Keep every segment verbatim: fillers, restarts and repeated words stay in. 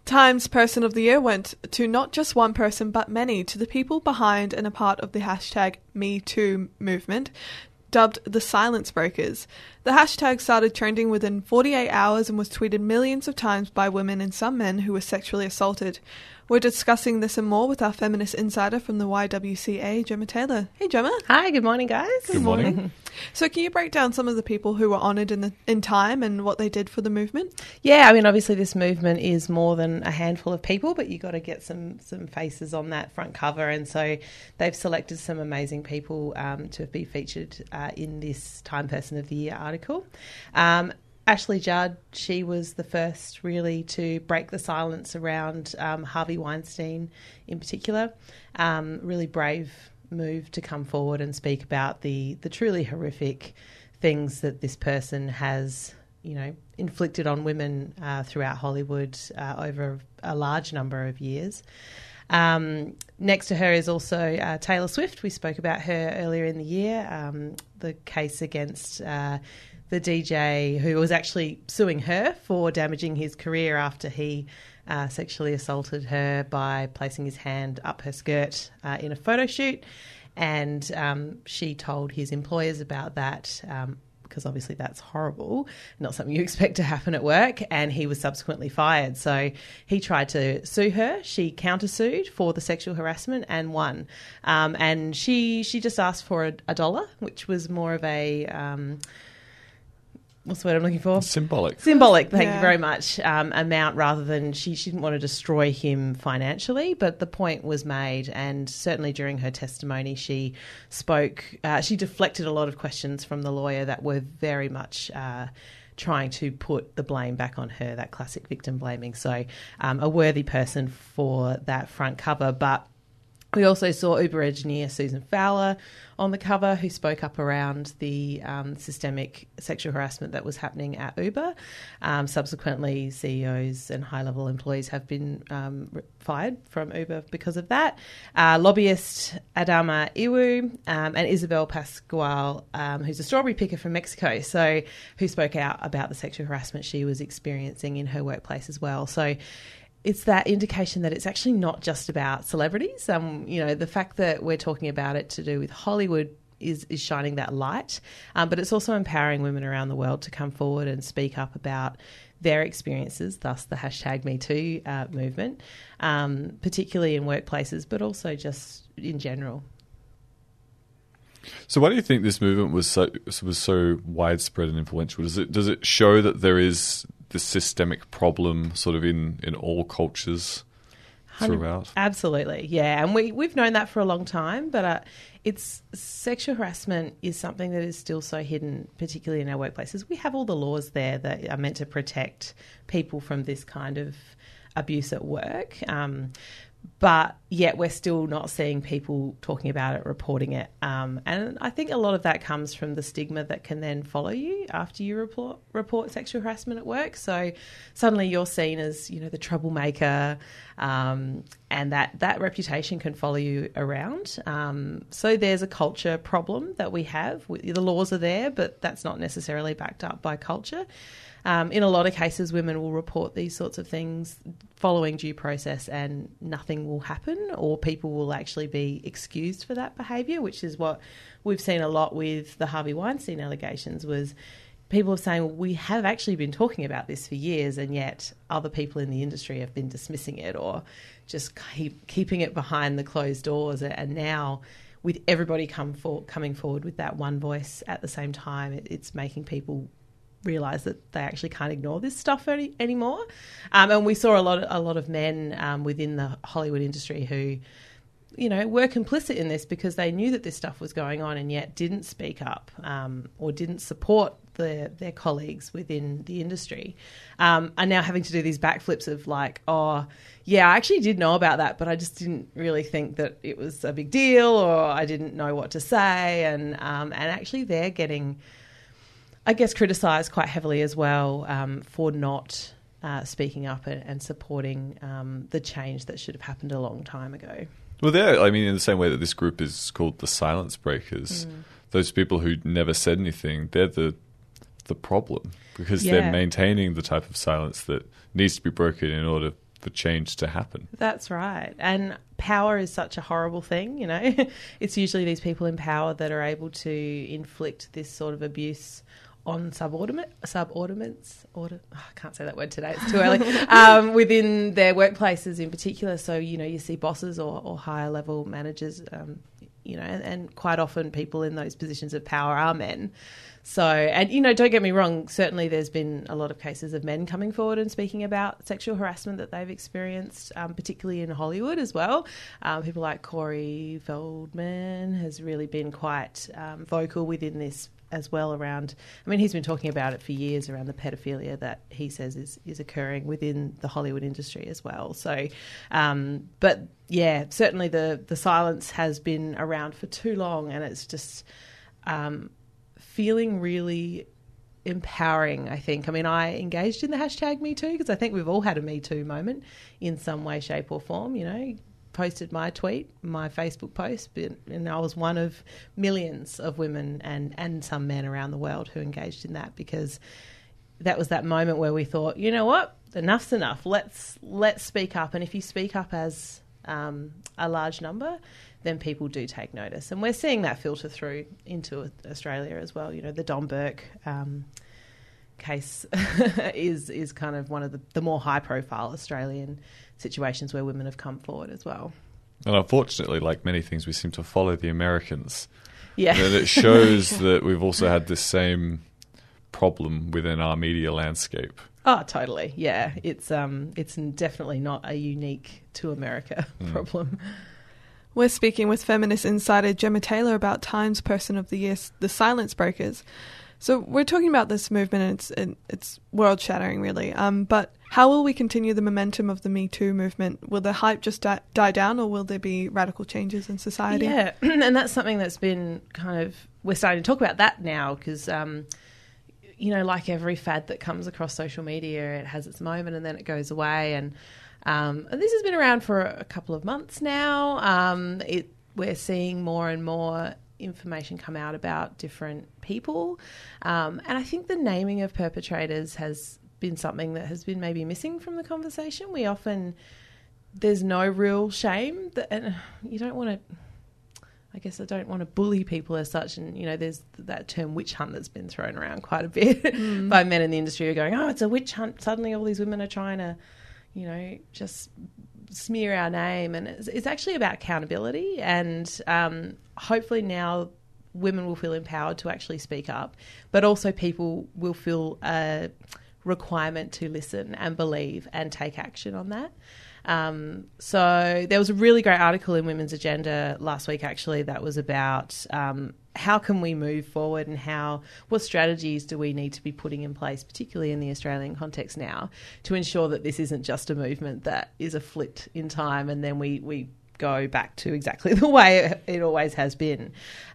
Times Person of the Year went to not just one person but many, to the people behind and a part of the hashtag Me Too movement, dubbed the Silence Breakers. The hashtag started trending within forty-eight hours and was tweeted millions of times by women and some men who were sexually assaulted. We're discussing this and more with our feminist insider from the Y W C A, Gemma Taylor. Hey, Gemma. Hi, good morning, guys. Good, good morning. morning. So can you break down some of the people who were honoured in the in time and what they did for the movement? Yeah, I mean, obviously this movement is more than a handful of people, but you got to get some some faces on that front cover. And so they've selected some amazing people um, to be featured uh, in this Time Person of the Year article. Um, Ashley Judd, she was the first really to break the silence around um, Harvey Weinstein in particular. Um, really brave move to come forward and speak about the, the truly horrific things that this person has, you know, inflicted on women uh, throughout Hollywood uh, over a large number of years. Um, next to her is also uh, Taylor Swift. We spoke about her earlier in the year, um, the case against uh, the D J who was actually suing her for damaging his career after he uh, sexually assaulted her by placing his hand up her skirt uh, in a photo shoot. And um, she told his employers about that um, because obviously that's horrible, not something you expect to happen at work, and he was subsequently fired. So he tried to sue her. She countersued for the sexual harassment and won. Um, and she she just asked for a, a dollar, which was more of a... Um, what's the word I'm looking for? Symbolic. Symbolic, thank yeah. you very much, um, amount rather than she, she didn't want to destroy him financially, but the point was made, and certainly during her testimony she spoke, uh, she deflected a lot of questions from the lawyer that were very much uh, trying to put the blame back on her, that classic victim blaming. So um, a worthy person for that front cover, but we also saw Uber engineer Susan Fowler on the cover, who spoke up around the um, systemic sexual harassment that was happening at Uber. Um, subsequently, C E Os and high-level employees have been um, fired from Uber because of that. Uh, lobbyist Adama Iwu um, and Isabel Pascual, um, who's a strawberry picker from Mexico, so who spoke out about the sexual harassment she was experiencing in her workplace as well. So it's that indication that it's actually not just about celebrities. Um, you know, the fact that we're talking about it to do with Hollywood is, is shining that light, um, but it's also empowering women around the world to come forward and speak up about their experiences, thus the hashtag Me Too uh, movement, um, particularly in workplaces, but also just in general. So why do you think this movement was so was so widespread and influential? Does it does it show that there is this systemic problem sort of in, in all cultures throughout? Absolutely, yeah. And we, we've known that for a long time, but uh, it's sexual harassment is something that is still so hidden, particularly in our workplaces. We have all the laws there that are meant to protect people from this kind of abuse at work. Um, But yet we're still not seeing people talking about it, reporting it. Um, and I think a lot of that comes from the stigma that can then follow you after you report, report sexual harassment at work. So suddenly you're seen as, you know, the troublemaker, um, and that, that reputation can follow you around. Um, so there's a culture problem that we have. The laws are there, but that's not necessarily backed up by culture. Um, in a lot of cases, women will report these sorts of things following due process and nothing will happen, or people will actually be excused for that behaviour, which is what we've seen a lot with the Harvey Weinstein allegations. Was people are saying, well, we have actually been talking about this for years, and yet other people in the industry have been dismissing it or just keep, keeping it behind the closed doors. And now with everybody come for, coming forward with that one voice at the same time, it, it's making people realise that they actually can't ignore this stuff any, anymore. Um, and we saw a lot of, a lot of men um, within the Hollywood industry who, you know, were complicit in this because they knew that this stuff was going on and yet didn't speak up um, or didn't support the, their colleagues within the industry, um, are now having to do these backflips of like, oh, yeah, I actually did know about that, but I just didn't really think that it was a big deal, or I didn't know what to say. And, um, and actually they're getting, I guess, criticised quite heavily as well um, for not uh, speaking up and, and supporting um, the change that should have happened a long time ago. Well, they're, I mean, in the same way that this group is called the Silence Breakers, mm. those people who never said anything, they're the the problem because yeah. they're maintaining the type of silence that needs to be broken in order for change to happen. That's right. And power is such a horrible thing, you know. It's usually these people in power that are able to inflict this sort of abuse on subordinate, subordinates, order, oh, I can't say that word today, it's too early, um, within their workplaces in particular. So, you know, you see bosses or, or higher level managers, um, you know, and, and quite often people in those positions of power are men. So, and, you know, don't get me wrong, certainly there's been a lot of cases of men coming forward and speaking about sexual harassment that they've experienced, um, particularly in Hollywood as well. Um, people like Corey Feldman has really been quite um, vocal within this as well around, I mean, he's been talking about it for years around the pedophilia that he says is, is occurring within the Hollywood industry as well. So, um, but yeah, certainly the, the silence has been around for too long, and it's just um, feeling really empowering, I think. I mean, I engaged in the hashtag Me Too because I think we've all had a Me Too moment in some way, shape or form, you know. Posted my tweet, my Facebook post, and I was one of millions of women and, and some men around the world who engaged in that, because that was that moment where we thought, you know what, enough's enough. Let's let's speak up. And if you speak up as um, a large number, then people do take notice. And we're seeing that filter through into Australia as well. You know, the Don Burke um, case is is kind of one of the, the more high-profile Australian situations where women have come forward as well. And unfortunately, like many things, we seem to follow the Americans. Yeah. And it shows that we've also had this same problem within our media landscape. Oh, totally. Yeah. It's um, it's definitely not a unique to America mm. problem. We're speaking with feminist insider Gemma Taylor about Times Person of the Year, the Silence Breakers. So we're talking about this movement, and it's it's world-shattering, really. Um, but how will we continue the momentum of the Me Too movement? Will the hype just die, die down, or will there be radical changes in society? Yeah, and that's something that's been kind of, we're starting to talk about that now because, um, you know, like every fad that comes across social media, it has its moment and then it goes away. And, um, and this has been around for a couple of months now. Um, it we're seeing more and more information come out about different people. Um, and I think the naming of perpetrators has been something that has been maybe missing from the conversation. We often, there's no real shame that, and you don't want to, I guess I don't want to bully people as such. And, you know, there's that term witch hunt that's been thrown around quite a bit mm. by men in the industry who are going, oh, it's a witch hunt. Suddenly all these women are trying to, you know, just smear our name. And it's, it's actually about accountability. And um, hopefully now women will feel empowered to actually speak up, but also people will feel a requirement to listen and believe and take action on that. Um, so there was a really great article in Women's Agenda last week, actually, that was about um, how can we move forward and how, what strategies do we need to be putting in place, particularly in the Australian context now, to ensure that this isn't just a movement that is a flit in time and then we, we go back to exactly the way it, it always has been.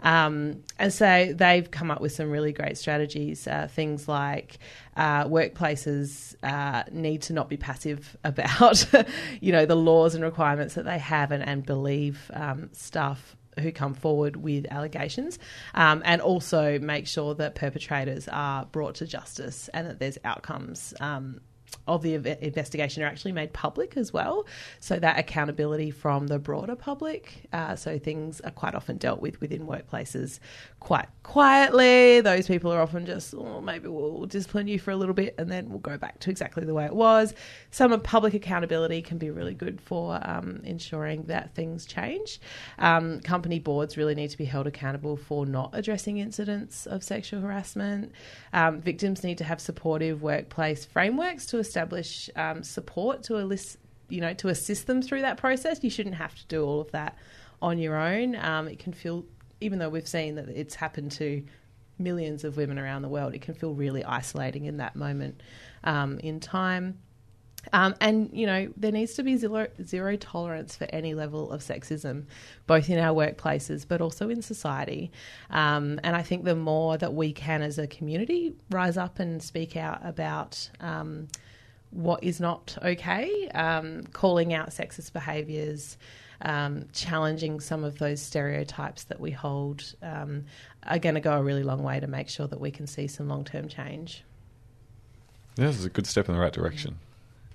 Um, and so they've come up with some really great strategies, uh, things like uh, workplaces uh, need to not be passive about, you know, the laws and requirements that they have and, and believe um, staff who come forward with allegations, um, and also make sure that perpetrators are brought to justice and that there's outcomes um, of the investigation are actually made public as well, so that accountability from the broader public. Uh, so things are quite often dealt with within workplaces quite quietly. Those people are often just, oh, maybe we'll discipline you for a little bit and then we'll go back to exactly the way it was. Some public accountability can be really good for um, ensuring that things change. Um, company boards really need to be held accountable for not addressing incidents of sexual harassment. Um, victims need to have supportive workplace frameworks to establish um, support to enlist, you know, to assist them through that process. You shouldn't have to do all of that on your own. Um, it can feel, even though we've seen that it's happened to millions of women around the world, it can feel really isolating in that moment um, in time. Um, and, you know, there needs to be zero, zero tolerance for any level of sexism, both in our workplaces but also in society. Um, and I think the more that we can as a community rise up and speak out about um, what is not okay, um, calling out sexist behaviours, um, challenging some of those stereotypes that we hold, um, are going to go a really long way to make sure that we can see some long-term change. Yeah, this is a good step in the right direction.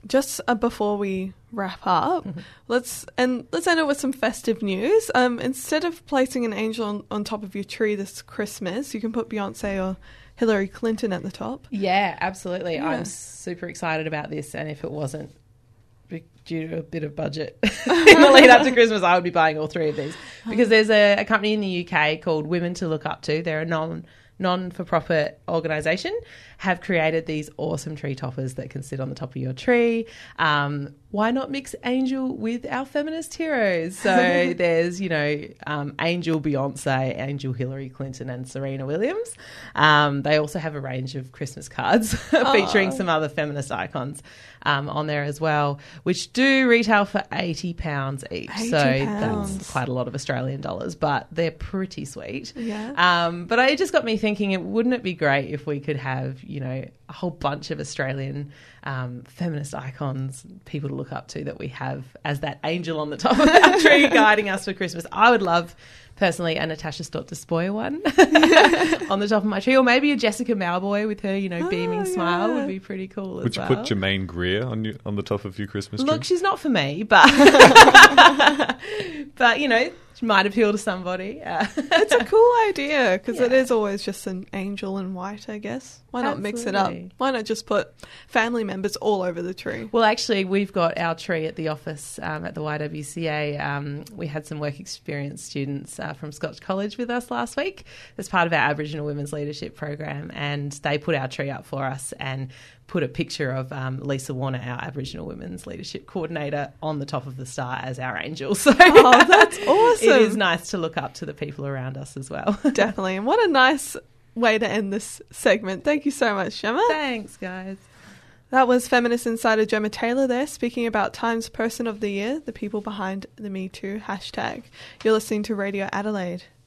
just uh, before we wrap up, mm-hmm. let's and let's end it with some festive news. Um, instead of placing an angel on, on top of your tree this Christmas, you can put Beyonce or Hillary Clinton at the top. Yeah, absolutely. Yeah. I'm super excited about this, and if it wasn't due to a bit of budget in the lead up to Christmas, I would be buying all three of these, because there's a, a company in the U K called Women to Look Up To. They're a non non-for-profit organisation, have created these awesome tree toppers that can sit on the top of your tree. Um, why not mix Angel with our feminist heroes? So there's, you know, um, Angel Beyonce, Angel Hillary Clinton and Serena Williams. Um, they also have a range of Christmas cards featuring some other feminist icons um, on there as well, which do retail for eighty pounds each. eighty so pounds. That's quite a lot of Australian dollars, but they're pretty sweet. Yeah. Um, but it just got me thinking, it wouldn't it be great if we could have, you know, a whole bunch of Australian um, feminist icons, people to look up to, that we have as that angel on the top of our tree guiding us for Christmas. I would love, personally, a Natasha Stott Despoja one on the top of my tree, or maybe a Jessica Mauboy with her, you know, beaming oh, smile yeah. would be pretty cool as Would you well. put Jermaine Greer on you, on the top of your Christmas tree? Look, she's not for me, but but you know, she might appeal to somebody. Uh, It's a cool idea, because Yeah. it is always just an angel in white, I guess. Why not mix it up? Absolutely. Why not just put family members all over the tree? Well, actually, we've got our tree at the office um, at the Y W C A. Um, we had some work experience students uh, from Scotch College with us last week as part of our Aboriginal Women's Leadership Program, and they put our tree up for us and put a picture of um, Lisa Warner, our Aboriginal Women's Leadership Coordinator, on the top of the star as our angel. So Oh, that's awesome. it is nice to look up to the people around us as well. Definitely. And what a nice way to end this segment. Thank you so much, Gemma. Thanks, guys. That was Feminist Insider Gemma Taylor there, speaking about Time's Person of the Year, the people behind the Me Too hashtag. You're listening to Radio Adelaide.